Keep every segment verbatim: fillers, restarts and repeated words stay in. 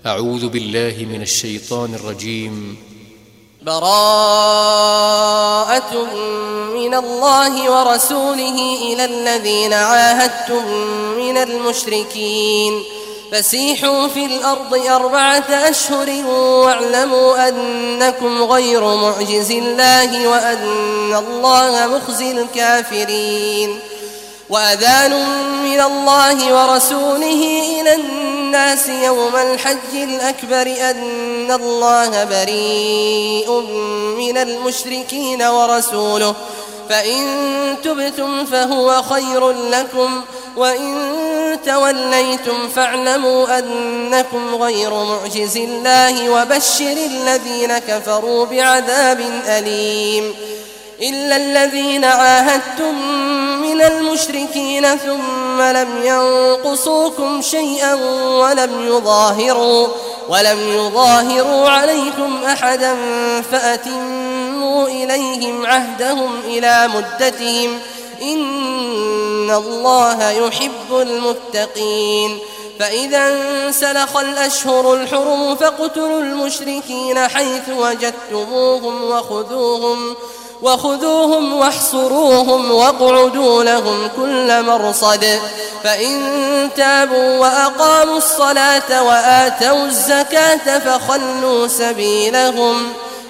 أعوذ بالله من الشيطان الرجيم. براءة من الله ورسوله إلى الذين عاهدتم من المشركين فسيحوا في الأرض أربعة أشهر واعلموا أنكم غير معجز الله وأن الله مخزي الكافرين. وأذان من الله ورسوله إلى الناس يوم الحج الأكبر أن الله بريء من المشركين ورسوله فإن تبتم فهو خير لكم وإن توليتم فاعلموا أنكم غير معجز الله وبشر الذين كفروا بعذاب أليم. إلا الذين عاهدتم من المشركين ثم لم ينقصوكم شيئا ولم يظاهروا ولم يظاهروا عليكم أحدا فأتموا إليهم عهدهم إلى مدتهم إن الله يحب المتقين. فإذا انسلخ الأشهر الحرم فاقتلوا المشركين حيث وجدتموهم وخذوهم وخذوهم واحصروهم واقعدوا لهم كل مرصد. فإن تابوا وأقاموا الصلاة وآتوا الزكاة فخلوا سبيلهم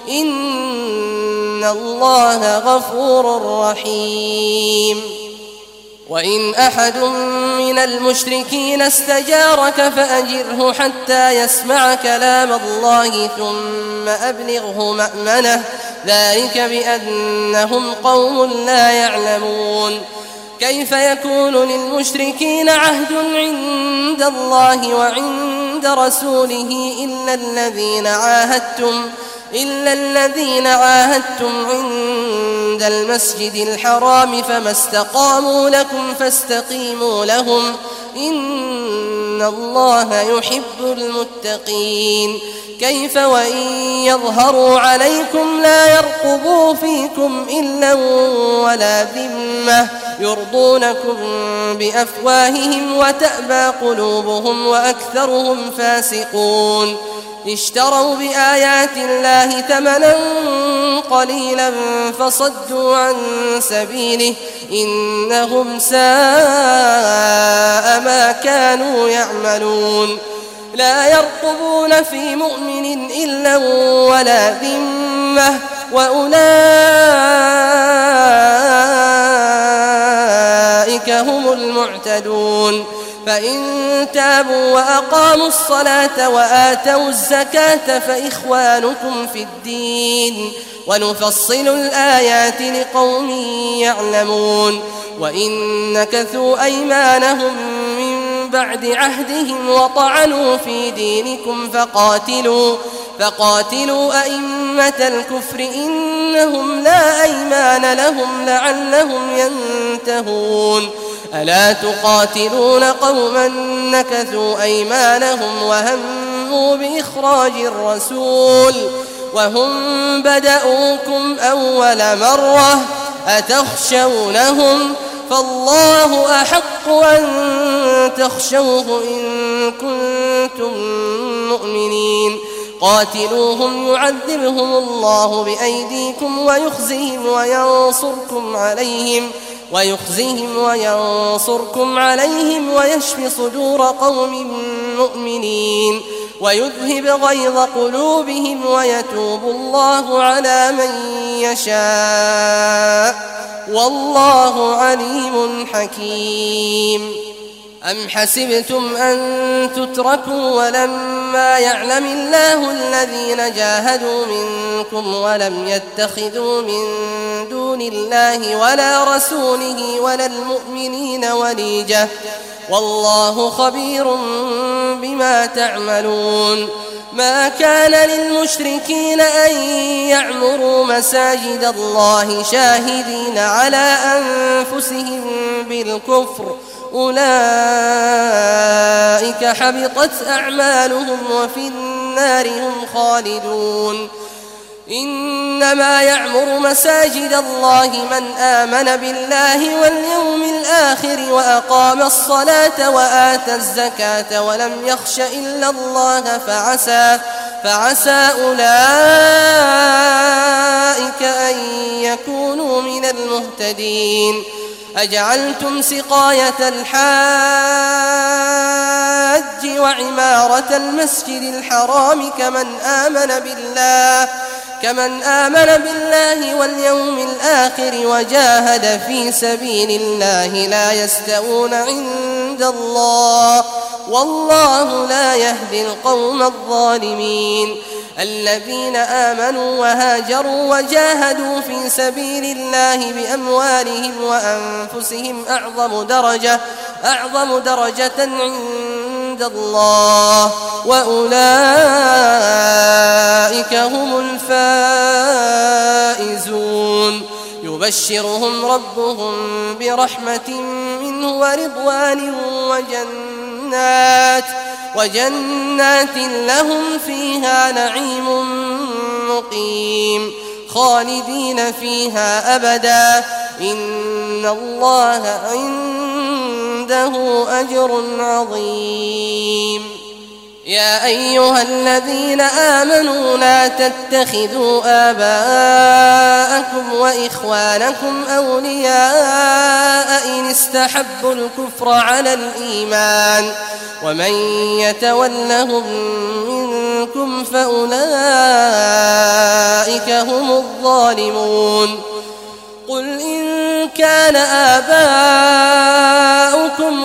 إن الله غفور رحيم. وإن أحد من المشركين استجارك فأجره حتى يسمع كلام الله ثم أبلغه مأمنه ذلك بأنهم قوم لا يعلمون. كيف يكون للمشركين عهد عند الله وعند رسوله إلا الذين عاهدتم إلا الذين عاهدتم عند المسجد الحرام فما استقاموا لكم فاستقيموا لهم إن الله يحب المتقين. كيف وإن يظهروا عليكم لا يرقبوا فيكم إلا ولا ذمة يرضونكم بأفواههم وتأبى قلوبهم وأكثرهم فاسقون. اشتروا بآيات الله ثمنا قليلا فصدوا عن سبيله إنهم ساء ما كانوا يعملون. لا يرقبون في مؤمن إلا ولا ذمة وأولئك هم المعتدون. فإن تابوا وأقاموا الصلاة وآتوا الزكاة فإخوانكم في الدين ونفصل الآيات لقوم يعلمون. وإن نكثوا أيمانهم من بعد عهدهم وطعنوا في دينكم فقاتلوا فقاتلوا أئمة الكفر إنهم لا أيمان لهم لعلهم ينتهون. ألا تقاتلون قوما نكثوا أيمانهم وهموا بإخراج الرسول وهم بدأوكم أول مرة أتخشونهم فالله أحق أن تخشوه إن كنتم مؤمنين. قاتلوهم يعذبهم الله بأيديكم ويخزيهم وينصركم عليهم ويخزيهم وينصركم عليهم ويشف صدور قوم مؤمنين ويذهب غيظ قلوبهم ويتوب الله على من يشاء والله عليم حكيم. أم حسبتم أن تتركوا ولما يعلم الله الذين جاهدوا منكم ولم يتخذوا من دون الله ولا رسوله ولا المؤمنين وليجة والله خبير بما تعملون. ما كان للمشركين أن يعمروا مساجد الله شاهدين على أنفسهم بالكفر أولئك حبطت أعمالهم وفي النار هم خالدون. إنما يعمر مساجد الله من آمن بالله واليوم الآخر وأقام الصلاة وآتى الزكاة ولم يخش إلا الله فعسى, فعسى أولئك أن يكونوا من المهتدين. أجعلتم سقاية الحاج وعمارة المسجد الحرام كمن آمن بالله كمن آمن بالله واليوم الآخر وجاهد في سبيل الله لا يستوون عند الله والله لا يهدي القوم الظالمين. الذين آمنوا وهاجروا وجاهدوا في سبيل الله بأموالهم وأنفسهم أعظم درجة أعظم درجة عند الله وأولئك هم الفائزون. يبشرهم ربهم برحمة منه ورضوان وجنات وجنات لهم فيها نعيم مقيم خالدين فيها أبدا إن الله عنده أجر عظيم. يا أيها الذين آمنوا لا تتخذوا آباءكم وإخوانكم أولياء إن استحبوا الكفر على الإيمان ومن يتولهم منكم فأولئك هم الظالمون. قل إن كان آباؤكم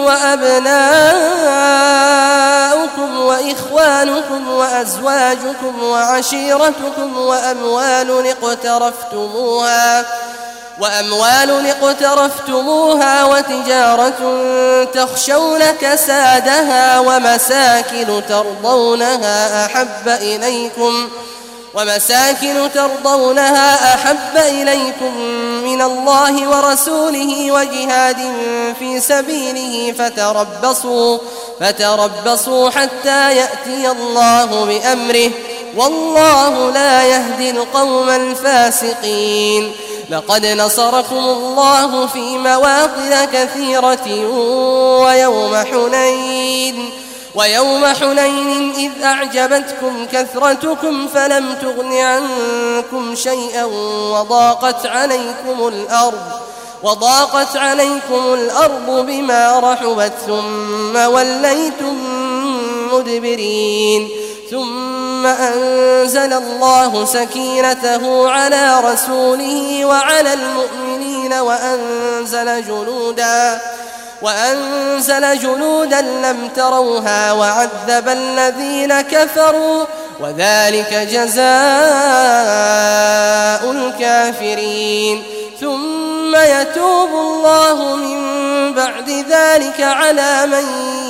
وأبناؤكم وإخوانكم وأزواجكم وعشيرتكم وأموال اقترفتموها وأموال اقترفتموها وتجارة تخشون كسادها ومساكن ترضونها أحب إليكم ومساكن ترضونها أحب إليكم من الله ورسوله وجهاد في سبيله فتربصوا فتربصوا حتى يأتي الله بأمره والله لا يهدي القوم الفاسقين. لقد نصركم الله في مواطن كثيرة ويوم حنين ويوم حنين إذ أعجبتكم كثرتكم فلم تغن عنكم شيئا وضاقت عليكم الأرض وضاقت عليكم الأرض بما رحبت ثم وليتم مدبرين. ثم أنزل الله سكينته على رسوله وعلى المؤمنين وأنزل جنودا وأنزل جنودا لم تروها وعذب الذين كفروا وذلك جزاء الكافرين. ثم يتوب الله من بعد ذلك على من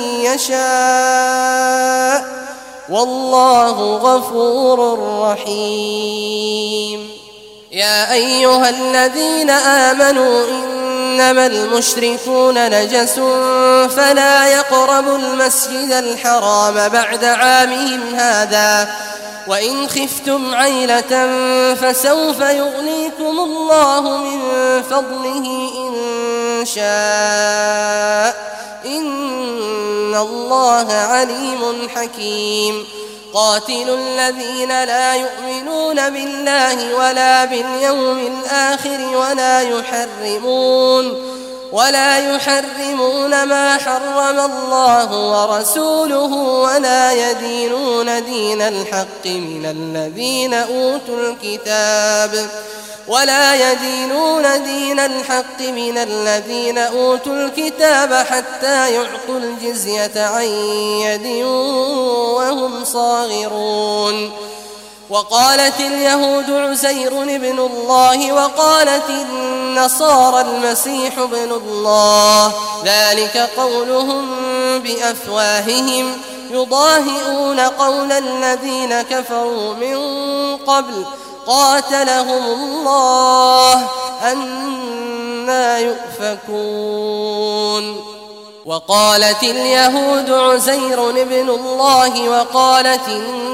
يشاء والله غفور رحيم. يا أيها الذين آمنوا إنما المشركون نجس فلا يقربوا المسجد الحرام بعد عامهم هذا وإن خفتم عيلة فسوف يغنيكم الله من فضله إن شاء إن الله عليم حكيم. قاتلوا الذين لا يؤمنون بالله ولا باليوم الآخر ولا يحرمون ولا يحرمون ما حرم الله ورسوله ولا يدينون دين الحق من الذين أوتوا الكتاب ولا يدينون دين الحق من الذين أوتوا الكتاب حتى يعطوا الجزية عن يد وهم صاغرون. وقالت اليهود عزير ابن الله وقالت النصارى المسيح ابن الله ذلك قولهم بأفواههم يضاهئون قول الذين كفروا من قبل قاتلهم الله أنى يؤفكون. وقالت اليهود عزير ابن الله وقالت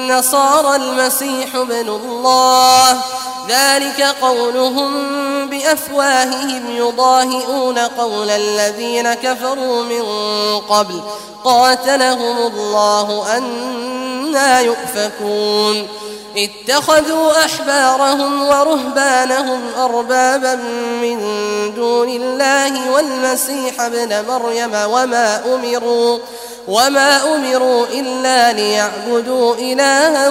والنصارى المسيح ابن الله ذلك قولهم بأفواههم يضاهئون قول الذين كفروا من قبل قاتلهم الله أنى يؤفكون اتخذوا أحبارهم ورهبانهم أربابا من دون الله والمسيح ابن مريم وما أمروا وما أمروا إلا ليعبدوا إلها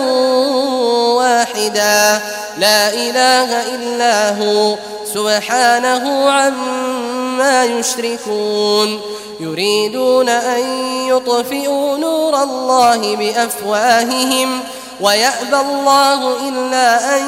واحدا لا إله إلا هو سبحانه عما يشركون يريدون أن يطفئوا نور الله بأفواههم ويأبى الله إلا أن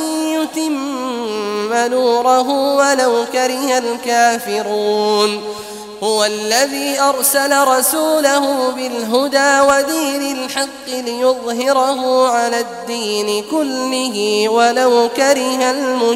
يتم نوره ولو كره الكافرون هو الذي أرسل رسوله بالهدى ودين الحق ليظهره على الدين كله ولو كره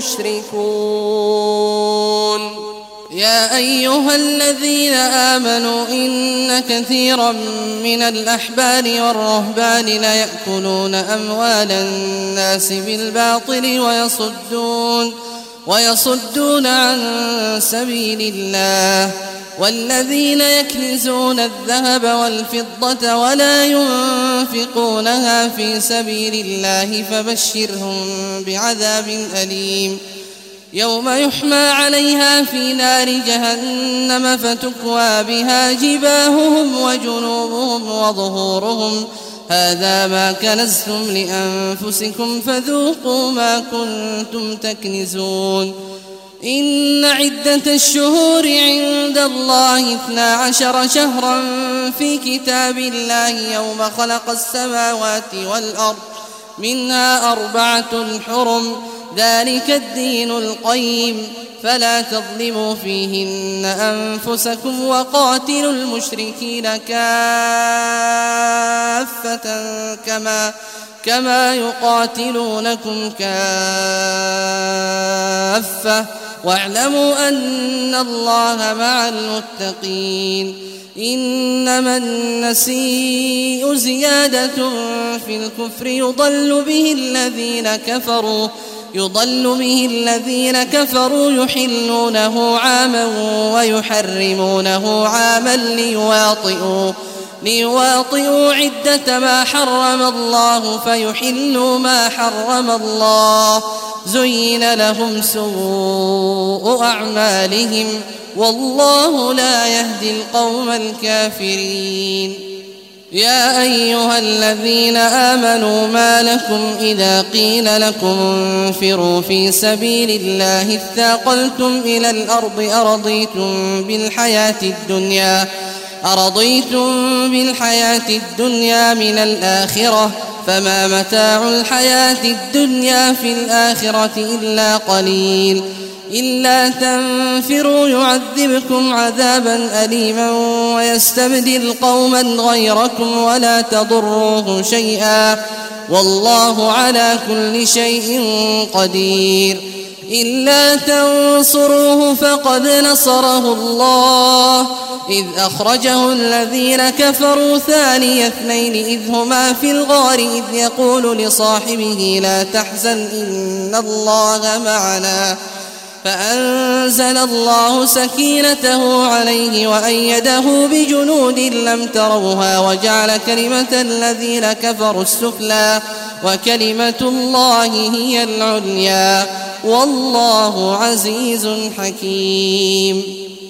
المشركون يا أيها الذين آمنوا إن كثيرا من الأحبار والرهبان ليأكلون أموال الناس بالباطل ويصدون ويصدون عن سبيل الله والذين يكنزون الذهب والفضة ولا ينفقونها في سبيل الله فبشرهم بعذاب أليم يوم يحمى عليها في نار جهنم فتكوى بها جباههم وجنوبهم وظهورهم هذا ما كنزتم لأنفسكم فذوقوا ما كنتم تكنزون إن عدة الشهور عند الله اثنا عشر شهرا في كتاب الله يوم خلق السماوات والأرض منها أربعة حرم ذلك الدين القيم فلا تظلموا فيهن أنفسكم وقاتلوا المشركين كافة كما كما يقاتلونكم كافة واعلموا أن الله مع المتقين إنما النسيء زيادة في الكفر يضل به الذين كفروا يضل به الذين كفروا يحلونه عاما ويحرمونه عاما ليواطئوا ليواطئوا عدة ما حرم الله فيحلوا ما حرم الله زين لهم سوء أعمالهم والله لا يهدي القوم الكافرين يا أيها الذين آمنوا ما لكم إذا قيل لكم انفروا في سبيل الله اثاقلتم إلى الأرض أرضيتم بالحياة الدنيا أرضيتم بالحياة الدنيا من الآخرة فما متاع الحياة الدنيا في الآخرة إلا قليل إلا تنفروا يعذبكم عذابا أليما ويستبدل قوما غيركم ولا تضروه شيئا والله على كل شيء قدير إلا تنصروه فقد نصره الله إذ أخرجه الذين كفروا ثاني اثنين إذ هما في الغار إذ يقول لصاحبه لا تحزن إن الله معنا فأنزل الله سكينته عليه وأيده بجنود لم تروها وجعل كلمة الذين كفروا السفلى وكلمة الله هي العليا والله عزيز حكيم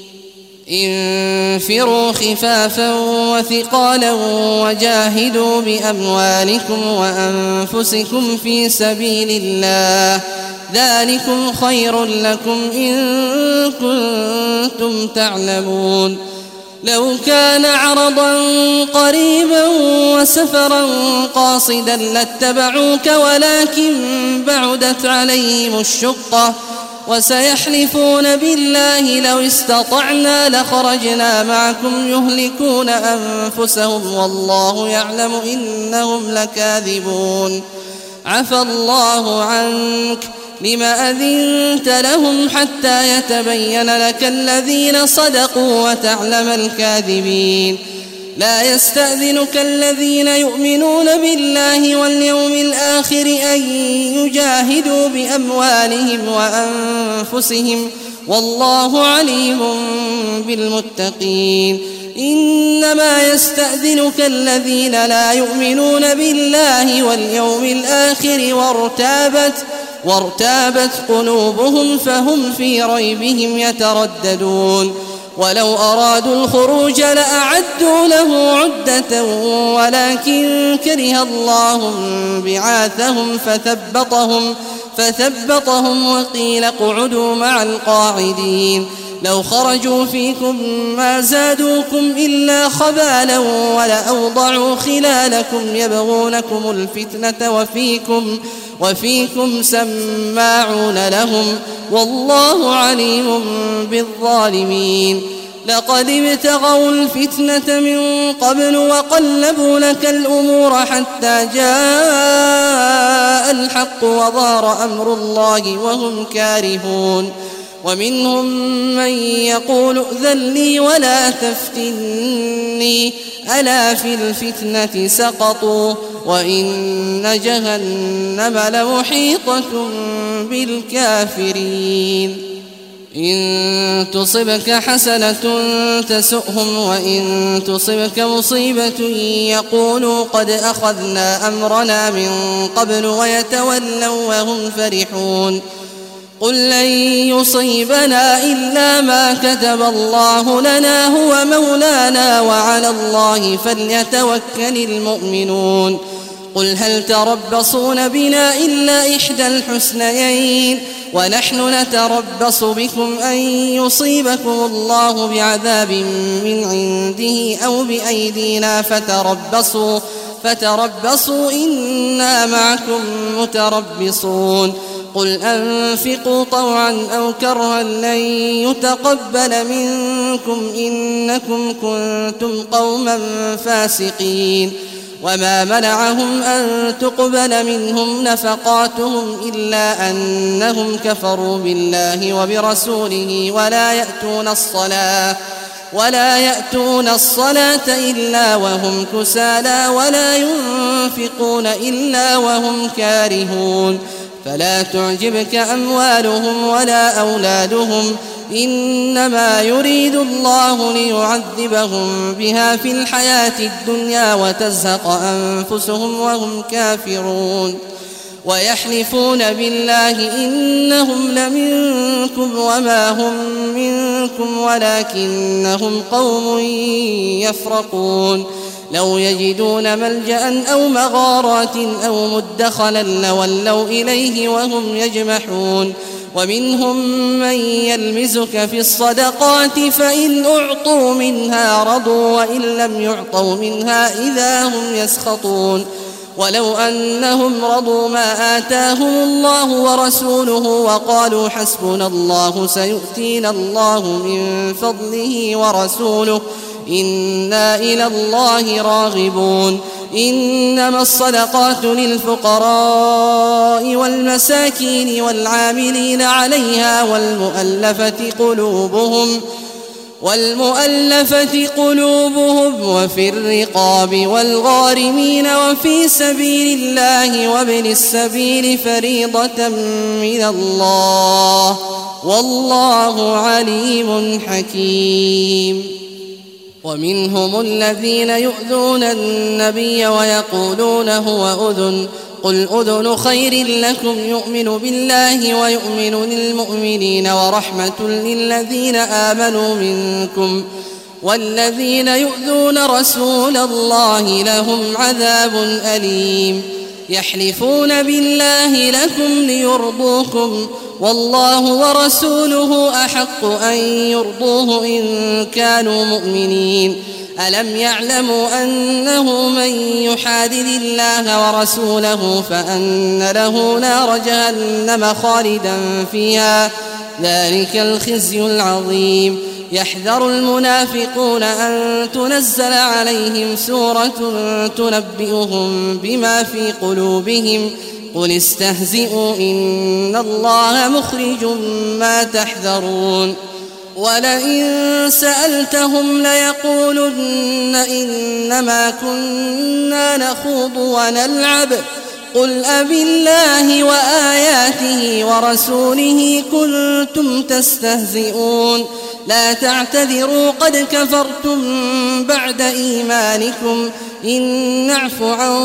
انفروا خفافا وثقالا وجاهدوا بأموالكم وأنفسكم في سبيل الله ذلكم خير لكم إن كنتم تعلمون لو كان عرضا قريبا وسفرا قاصدا لاتبعوك ولكن بعدت عليهم الشقة وسيحلفون بالله لو استطعنا لخرجنا معكم يهلكون أنفسهم والله يعلم إنهم لكاذبون عفى الله عنك لم أذنت لهم حتى يتبين لك الذين صدقوا وتعلم الكاذبين لا يستأذنك الذين يؤمنون بالله واليوم الآخر أن يجاهدوا بأموالهم وأنفسهم والله عليم بالمتقين. إنما يستأذنك الذين لا يؤمنون بالله واليوم الآخر وارتابت, وارتابت قلوبهم فهم في ريبهم يترددون. ولو أرادوا الخروج لأعدوا له عدة ولكن كره الله بعاثهم فثبطهم, فثبطهم وقيل اقعدوا مع القاعدين. لو خرجوا فيكم ما زادوكم إلا خبالا ولأوضعوا خلالكم يبغونكم الفتنة وفيكم, وفيكم سماعون لهم والله عليم بالظالمين. لقد ابتغوا الفتنة من قبل وقلبوا لك الأمور حتى جاء الحق وظهر أمر الله وهم كارهون. ومنهم من يقول ائذن لي ولا تفتني ألا في الفتنة سقطوا وإن جهنم لمحيطة بالكافرين. إن تصبك حسنة تسؤهم وإن تصبك مصيبة يقولوا قد أخذنا أمرنا من قبل ويتولوا وهم فرحون. قل لن يصيبنا إلا ما كتب الله لنا هو مولانا وعلى الله فليتوكل المؤمنون. قل هل تربصون بنا إلا إحدى الحسنيين ونحن نتربص بكم أن يصيبكم الله بعذاب من عنده أو بأيدينا فتربصوا, فتربصوا إنا معكم متربصون. قل أنفقوا طوعا أو كرها لن يتقبل منكم إنكم كنتم قوما فاسقين. وما منعهم أن تقبل منهم نفقاتهم إلا أنهم كفروا بالله وبرسوله ولا يأتون الصلاة ولا يأتون الصلاة إلا وهم كسالى ولا ينفقون إلا وهم كارهون. فلا تعجبك أموالهم ولا أولادهم إنما يريد الله ليعذبهم بها في الحياة الدنيا وتزهق أنفسهم وهم كافرون. ويحلفون بالله إنهم لمنكم وما هم منكم ولكنهم قوم يفرقون. لو يجدون ملجأ أو مغارات أو مدخلا لولوا إليه وهم يجمحون. ومنهم من يلمزك في الصدقات فإن أعطوا منها رضوا وإن لم يعطوا منها إذا هم يسخطون. ولو أنهم رضوا ما آتاهم الله ورسوله وقالوا حسبنا الله سيؤتينا الله من فضله ورسوله إنا إلى الله راغبون. إنما الصدقات للفقراء والمساكين والعاملين عليها والمؤلفة قلوبهم والمؤلفة قلوبهم وفي الرقاب والغارمين وفي سبيل الله وابن السبيل فريضة من الله والله عليم حكيم. ومنهم الذين يؤذون النبي ويقولون هو أذن قل أذن خير لكم يؤمن بالله ويؤمن للمؤمنين ورحمة للذين آمنوا منكم والذين يؤذون رسول الله لهم عذاب أليم. يحلفون بالله لكم ليرضوكم والله ورسوله أحق أن يرضوه إن كانوا مؤمنين. ألم يعلموا أنه من يحادد الله ورسوله فأن له نار جهنم خالدا فيها ذلك الخزي العظيم. يحذر المنافقون أن تنزل عليهم سورة تنبئهم بما في قلوبهم قل استهزئوا إن الله مخرج ما تحذرون. ولئن سألتهم ليقولن إنما كنا نخوض ونلعب قل أبالله وآياته ورسوله كنتم تستهزئون لا تعتذروا قد كفرتم بعد إيمانكم إن نعف عن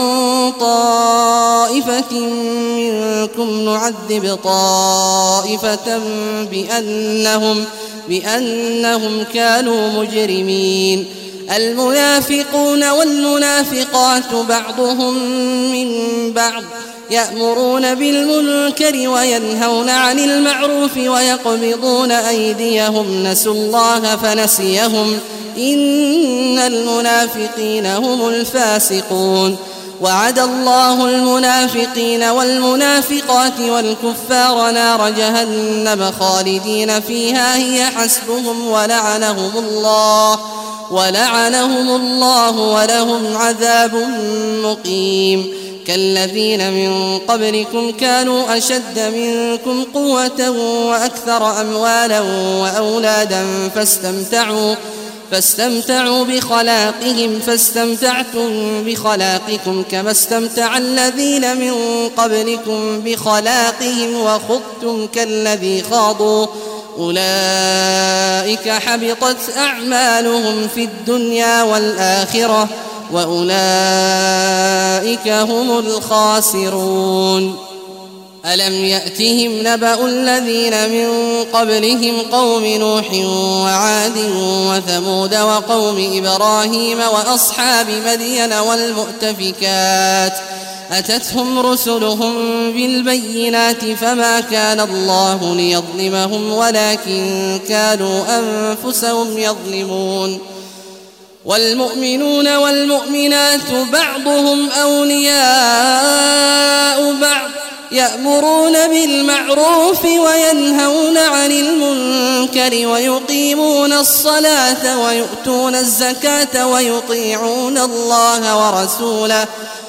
طائفة منكم نعذب طائفة بأنهم, بأنهم كانوا مجرمين المنافقون والمنافقات بعضهم من بعض يأمرون بالمنكر وينهون عن المعروف ويقبضون أيديهم نسوا الله فنسيهم إن المنافقين هم الفاسقون وعد الله المنافقين والمنافقات والكفار نار جهنم خالدين فيها هي حسبهم ولعنهم الله ولعنهم الله ولهم عذاب مقيم كالذين من قبلكم كانوا أشد منكم قوة وأكثر أموالا وأولادا فاستمتعوا فاستمتعوا بخلاقهم فاستمتعتم بخلاقكم كما استمتع الذين من قبلكم بخلاقهم وخضتم كالذي خاضوا أولئك حبطت أعمالهم في الدنيا والآخرة وأولئك هم الخاسرون ألم يأتهم نبأ الذين من قبلهم قوم نوح وعاد وثمود وقوم إبراهيم وأصحاب مدين والمؤتفكات أتتهم رسلهم بالبينات فما كان الله ليظلمهم ولكن كانوا أنفسهم يظلمون والمؤمنون والمؤمنات بعضهم أولياء بعض يأمرون بالمعروف وينهون عن المنكر ويقيمون الصلاة ويؤتون الزكاة ويطيعون الله ورسوله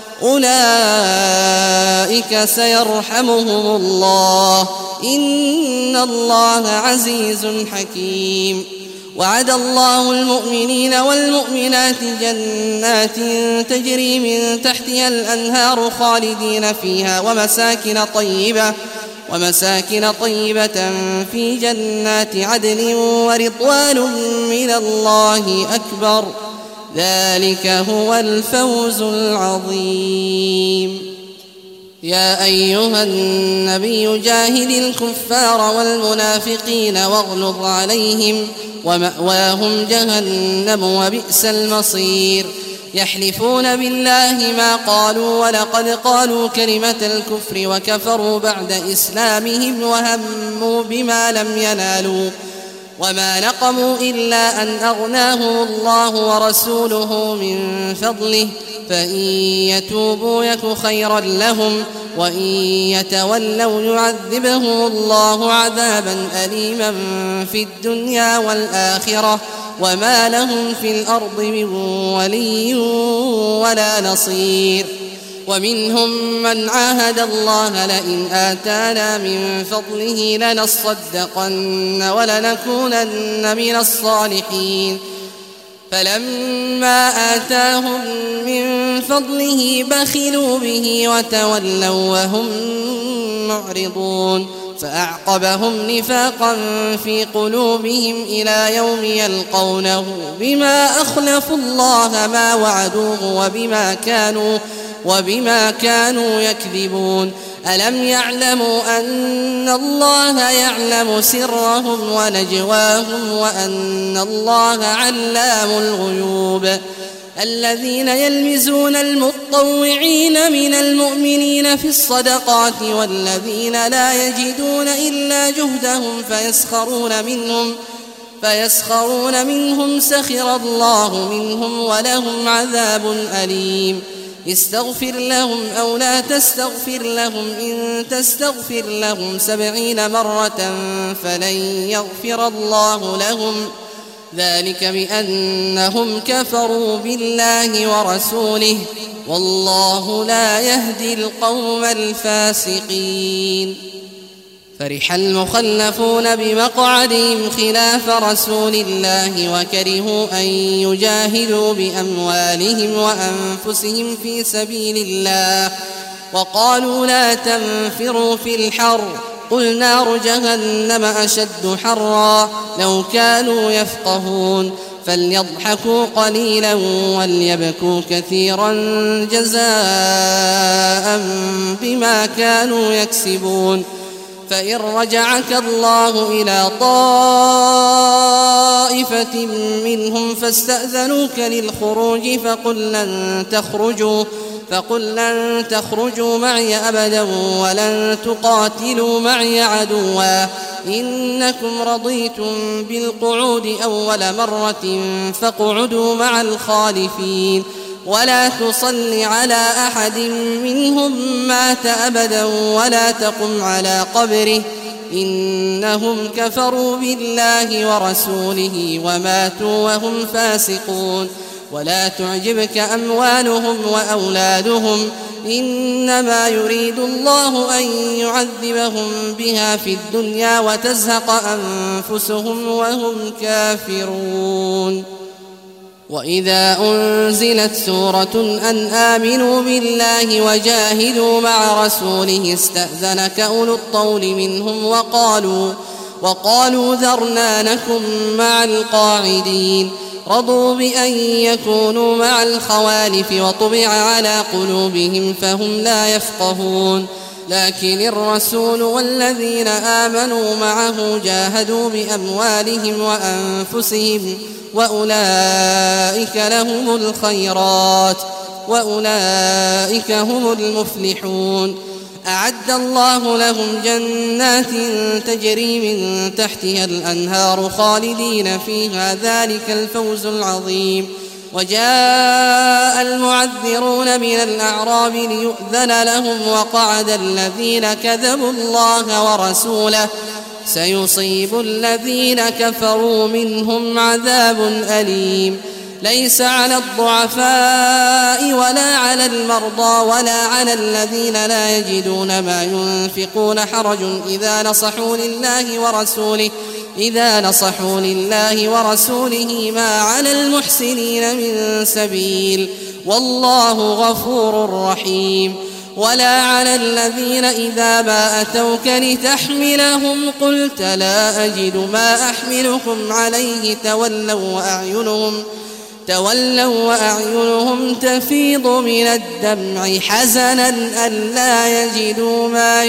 أولئك سيرحمهم الله إن الله عزيز حكيم وعد الله المؤمنين والمؤمنات جنات تجري من تحتها الأنهار خالدين فيها ومساكن طيبة ومساكن طيبة في جنات عدن ورضوان من الله أكبر ذلك هو الفوز العظيم يا أيها النبي جاهد الكفار والمنافقين واغلظ عليهم ومأواهم جهنم وبئس المصير يحلفون بالله ما قالوا ولقد قالوا كلمة الكفر وكفروا بعد إسلامهم وهموا بما لم ينالوا وما نقموا إلا أن أغناهم الله ورسوله من فضله فإن يتوبوا يك خيرا لهم وإن يتولوا يعذبهم الله عذابا أليما في الدنيا والآخرة وما لهم في الأرض من ولي ولا نصير ومنهم من عاهد الله لئن آتانا من فضله لنصدقن ولنكونن من الصالحين فلما آتاهم من فضله بخلوا به وتولوا وهم معرضون فأعقبهم نفاقا في قلوبهم إلى يوم يلقونه بما أخلفوا الله ما وعدوه وبما كانوا وبما كانوا يكذبون ألم يعلموا أن الله يعلم سرهم ونجواهم وأن الله علام الغيوب الذين يلمزون المطوعين من المؤمنين في الصدقات والذين لا يجدون إلا جهدهم فيسخرون منهم فيسخرون منهم سخر الله منهم ولهم عذاب أليم استغفر لهم أو لا تستغفر لهم إن تستغفر لهم سبعين مرة فلن يغفر الله لهم ذلك بأنهم كفروا بالله ورسوله والله لا يهدي القوم الفاسقين فرح المخلفون بمقعدهم خلاف رسول الله وكرهوا أن يجاهدوا بأموالهم وأنفسهم في سبيل الله وقالوا لا تنفروا في الحر قل نار جهنم أشد حرا لو كانوا يفقهون فليضحكوا قليلا وليبكوا كثيرا جزاء بما كانوا يكسبون فإن رجعك الله إلى طائفة منهم فاستأذنوك للخروج فقل لن تخرجوا فقل لن تخرجوا معي أبدا ولن تقاتلوا معي عدوا إنكم رضيتم بالقعود أول مرة فاقعدوا مع الخالفين ولا تصل على أحد منهم مات أبدا ولا تقم على قبره إنهم كفروا بالله ورسوله وماتوا وهم فاسقون ولا تعجبك أموالهم وأولادهم إنما يريد الله أن يعذبهم بها في الدنيا وتزهق أنفسهم وهم كافرون وإذا أنزلت سورة أن آمنوا بالله وجاهدوا مع رسوله استأذنك أولو الطول منهم وقالوا, وقالوا ذرنا نكن مع القاعدين رضوا بأن يكونوا مع الخوالف وطبع على قلوبهم فهم لا يفقهون لكن الرسول والذين آمنوا معه جاهدوا بأموالهم وأنفسهم وأولئك لهم الخيرات وأولئك هم المفلحون أعد الله لهم جنات تجري من تحتها الأنهار خالدين فيها ذلك الفوز العظيم وجاء المعذرون من الأعراب ليؤذن لهم وقعد الذين كذبوا الله ورسوله سيصيب الذين كفروا منهم عذاب أليم ليس على الضعفاء ولا على المرضى ولا على الذين لا يجدون ما ينفقون حرج إذا نصحوا لله ورسوله إذا نصحوا لله ورسوله ما على المحسنين من سبيل والله غفور رحيم ولا على الذين إذا ما أتوك لتحملهم قلت لا أجد ما أحملكم عليه تولوا وأعينهم تولوا وأعينهم تفيض من الدمع حزنا ألا يجدوا ما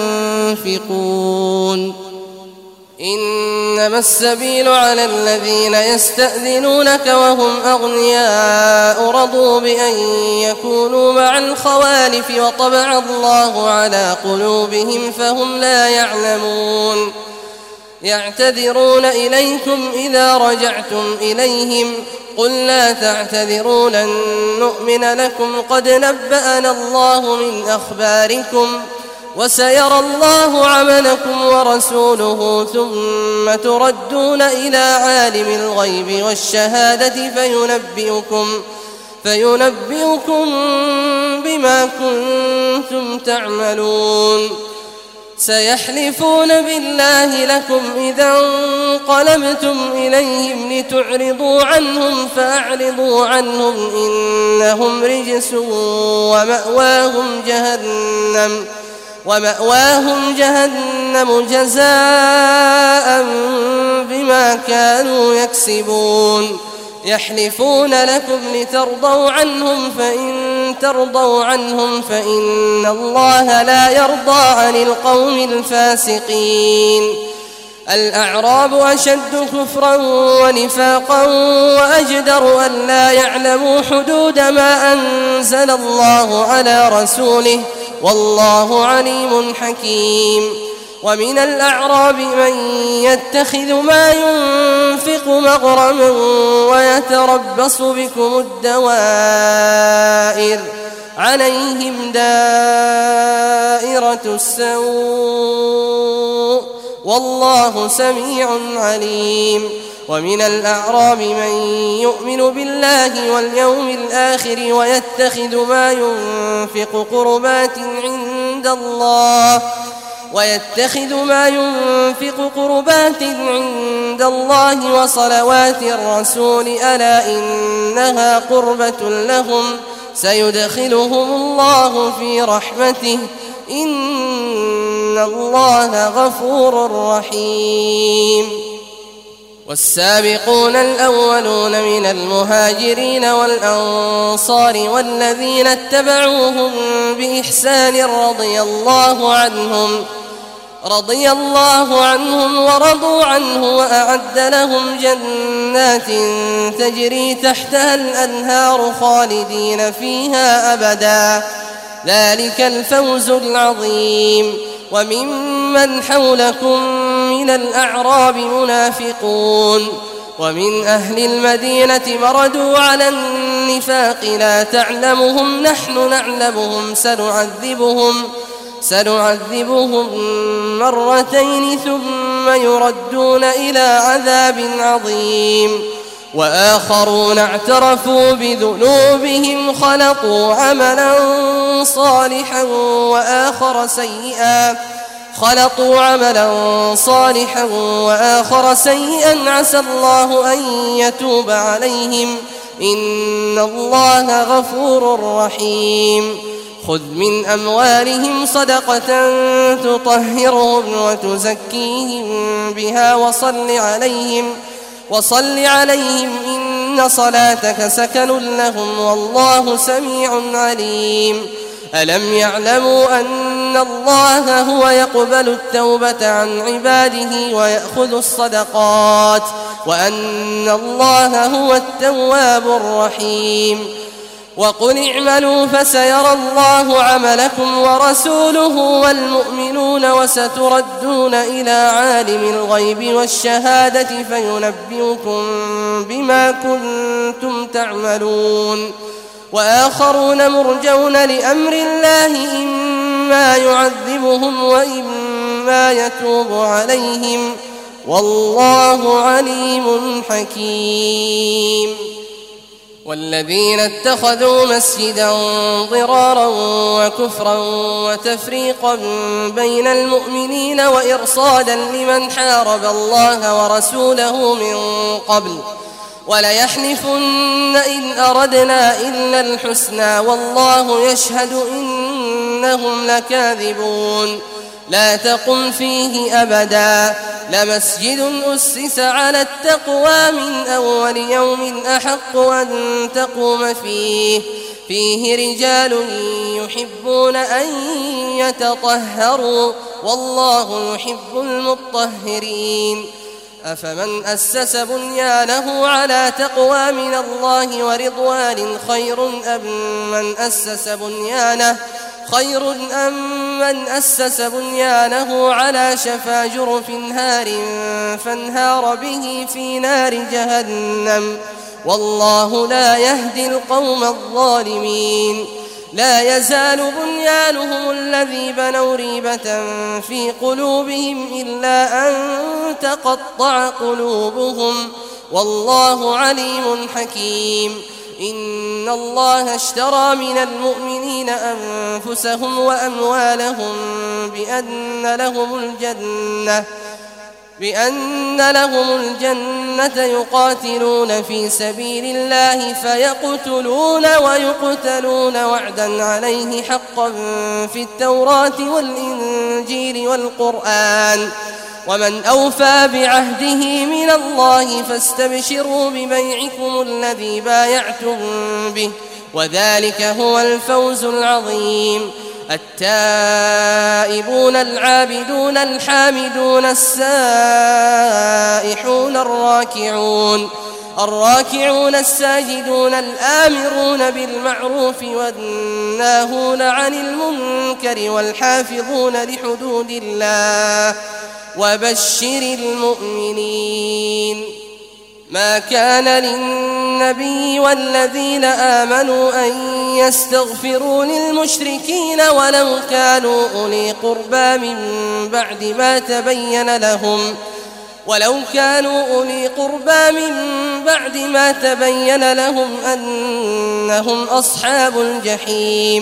ينفقون إنما السبيل على الذين يستأذنونك وهم أغنياء رضوا بأن يكونوا مع الخوالف وطبع الله على قلوبهم فهم لا يعلمون يعتذرون إليكم إذا رجعتم إليهم قل لا تعتذروا لن نؤمن لكم قد نبأنا الله من أخباركم وسيرى الله عملكم ورسوله ثم تردون إلى عالم الغيب والشهادة فينبئكم, فينبئكم بما كنتم تعملون سيحلفون بالله لكم إذا انقلبتم إليهم لتعرضوا عنهم فأعرضوا عنهم إنهم رجس ومأواهم جهنم ومأواهم جهنم جزاء بما كانوا يكسبون يحلفون لكم لترضوا عنهم فإن ترضوا عنهم فإن الله لا يرضى عن القوم الفاسقين الأعراب أشد كفرا ونفاقا وأجدر أن لا يعلموا حدود ما أنزل الله على رسوله والله عليم حكيم ومن الأعراب من يتخذ ما ينفق مغرما ويتربص بكم الدوائر عليهم دائرة السوء والله سميع عليم ومن الأعراب من يؤمن بالله واليوم الآخر ويتخذ ما ينفق قربات عند الله ويتخذ ما ينفق قربات عند الله وصلوات الرسول ألا إنها قربة لهم سيدخلهم الله في رحمته إن الله غفور رحيم والسابقون الأولون من المهاجرين والأنصار والذين اتبعوهم بإحسان رضي الله عنهم رضي الله عنهم ورضوا عنه وأعد لهم جنات تجري تحتها الأنهار خالدين فيها أبدا ذلك الفوز العظيم وممن حولكم من الأعراب منافقون ومن أهل المدينة مردوا على النفاق لا تعلمهم نحن نعلمهم سنعذبهم سنعذبهم مرتين ثم يردون إلى عذاب عظيم وآخرون اعترفوا بذنوبهم خلطوا عملا صالحا وآخر سيئا خلطوا عملا صالحا وآخر سيئا عسى الله أن يتوب عليهم إن الله غفور رحيم خذ من أموالهم صدقة تطهرهم وتزكيهم بها وصل عليهم وصل عليهم إن صلاتك سكن لهم والله سميع عليم ألم يعلموا أن الله هو يقبل التوبة عن عباده ويأخذ الصدقات وأن الله هو التواب الرحيم وقل اعملوا فسيرى الله عملكم ورسوله والمؤمنون وستردون إلى عالم الغيب والشهادة فينبئكم بما كنتم تعملون وآخرون مرجون لأمر الله إما يعذبهم وإما يتوب عليهم والله عليم حكيم والذين اتخذوا مسجدا ضرارا وكفرا وتفريقا بين المؤمنين وإرصادا لمن حارب الله ورسوله من قبل وليحلفن إن أردنا إلا الحسنى والله يشهد إنهم لكاذبون لا تقم فيه أبدا لمسجد أسس على التقوى من أول يوم أحق أن تقوم فيه فيه رجال يحبون أن يتطهروا والله يحب المطهرين أفمن أسس بنيانه على تقوى من الله ورضوان خير أم من أسس بنيانه خير أم من أسس بنيانه على شفا جرف هار فانهار به في نار جهنم والله لا يهدي القوم الظالمين لا يزال بنيانهم الذي بنوا ريبة في قلوبهم إلا أن تقطع قلوبهم والله عليم حكيم إن الله اشترى من المؤمنين أنفسهم وأموالهم بأن لهم الجنة بأن لهم الجنة يقاتلون في سبيل الله فيقتلون ويقتلون وعدا عليه حقا في التوراة والإنجيل والقرآن ومن أوفى بعهده من الله فاستبشروا ببيعكم الذي بايعتم به وذلك هو الفوز العظيم التائبون العابدون الحامدون السائحون الراكعون الراكعون الساجدون الآمرون بالمعروف والناهون عن المنكر والحافظون لحدود الله وبشر المؤمنين ما كان للنبي والذين آمنوا أن يستغفروا للمشركين ولو كانوا أولي قربى من بعد ما تبين لهم ولو كانوا أولي قربى من بعد ما تبين لهم أنهم أصحاب الجحيم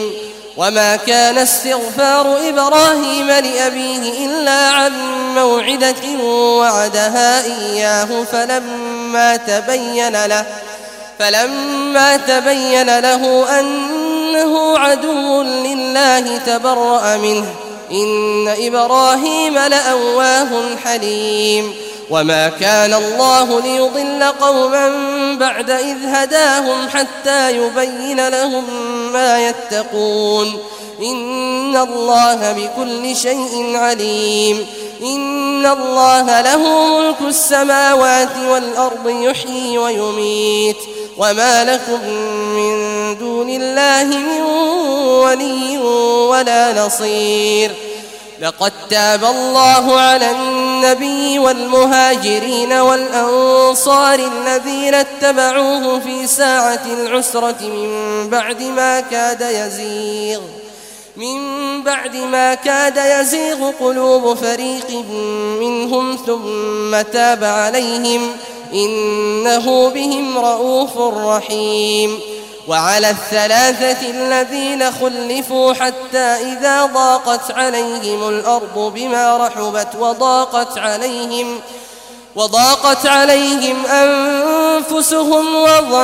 وما كان استغفار إبراهيم لأبيه إلا عن موعدة وعدها إياه فلما تبين له فلما تبين له أنه عدو لله تبرأ منه إن إبراهيم لأواه حليم. وما كان الله ليضل قوما بعد إذ هداهم حتى يبين لهم ما يتقون إن الله بكل شيء عليم. إن الله له ملك السماوات والأرض يحيي ويميت وما لكم من دون الله من ولي ولا نصير. لقد تاب الله على النبي والمهاجرين والأنصار الذين اتبعوه في ساعة العسرة من بعد ما كاد يزيغ من بعد ما كاد يزيغ قلوب فريق منهم ثم تاب عليهم إنه بهم رؤوف رحيم. وعلى الثلاثة الذين خلفوا حتى إذا ضاقت عليهم الأرض بما رحبت وضاقت عليهم وضاقت عليهم أنفسهم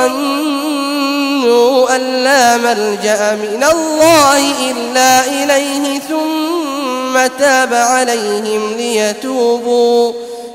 وظنوا أن لا ملجأ من الله إلا إليه ثم تاب عليهم ليتوبوا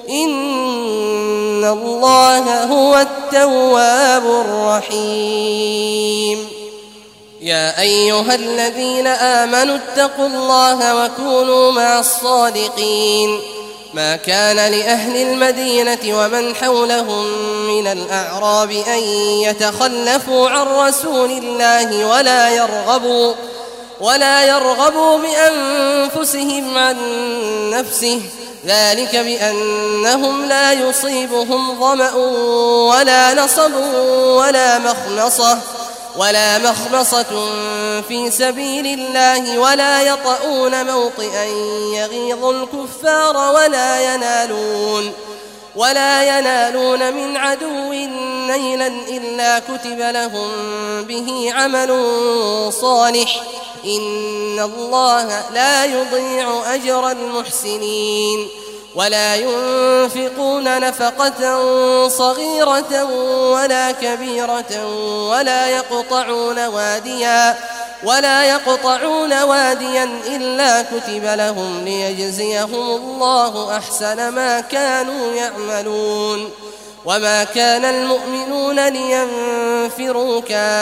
إن الله هو التواب الرحيم. يا أيها الذين آمنوا اتقوا الله وكونوا مع الصادقين. ما كان لأهل المدينة ومن حولهم من الأعراب أن يتخلفوا عن رسول الله ولا يرغبوا ولا يرغبوا بأنفسهم عن نفسه ذلك بأنهم لا يصيبهم ظمأ ولا نصب ولا مخمصة ولا مخمصة في سبيل الله ولا يطؤون موطئا يغيظ الكفار ولا ينالون ولا ينالون من عدو نيلا إلا كتب لهم به عمل صالح إن الله لا يضيع أجر المحسنين. ولا ينفقون نفقة صغيرة ولا كبيرة ولا يقطعون واديا ولا يقطعون واديا إلا كتب لهم ليجزيهم الله أحسن ما كانوا يعملون. وما كان المؤمنون لينفروا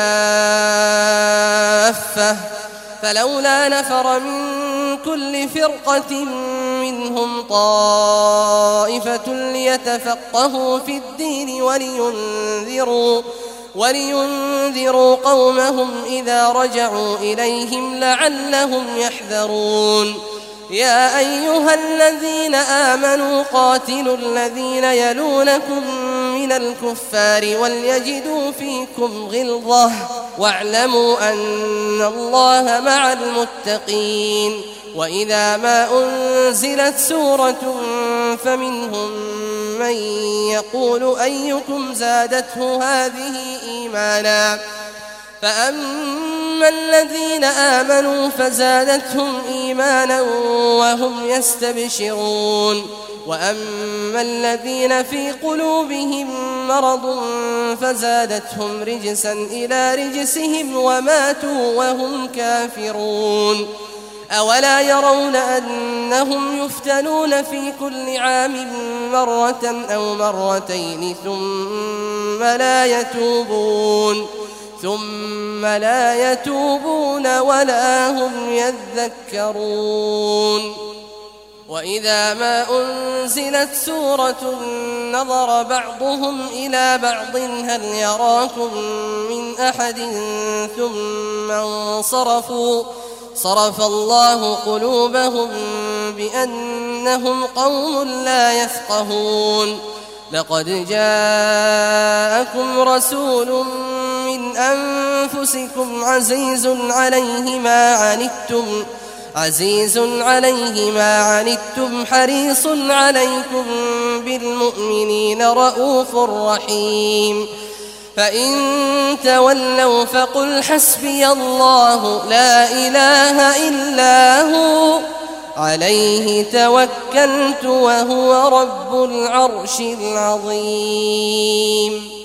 كافة فلولا نفر من كل فرقة منهم طائفة ليتفقهوا في الدين ولينذروا ولينذروا قومهم إذا رجعوا إليهم لعلهم يحذرون. يا أيها الذين آمنوا قاتلوا الذين يلونكم من الكفار وليجدوا فيكم غلظة واعلموا أن الله مع المتقين. وإذا ما أنزلت سورة فمنهم من يقول أيكم زادته هذه إيمانا فأما الذين آمنوا فزادتهم إيمانا وهم يستبشرون. وأما الذين في قلوبهم مرض فزادتهم رجسا إلى رجسهم وماتوا وهم كافرون. أولا يرون أنهم يفتنون في كل عام مرة أو مرتين ثم لا يتوبون ثم لا يتوبون ولا هم يذكرون. وإذا ما أنزلت سورة نظر بعضهم إلى بعض هل يراكم من أحد ثم انصرفوا صرف الله قلوبهم بأنهم قوم لا يفقهون. لقد جاءكم رسول من أنفسكم عزيز عليه ما عنتم عزيز عليه ما عنتم حريص عليكم بالمؤمنين رؤوف رحيم. فإن تولوا فقل حسبي الله لا إله إلا هو عليه توكلت وهو رب العرش العظيم.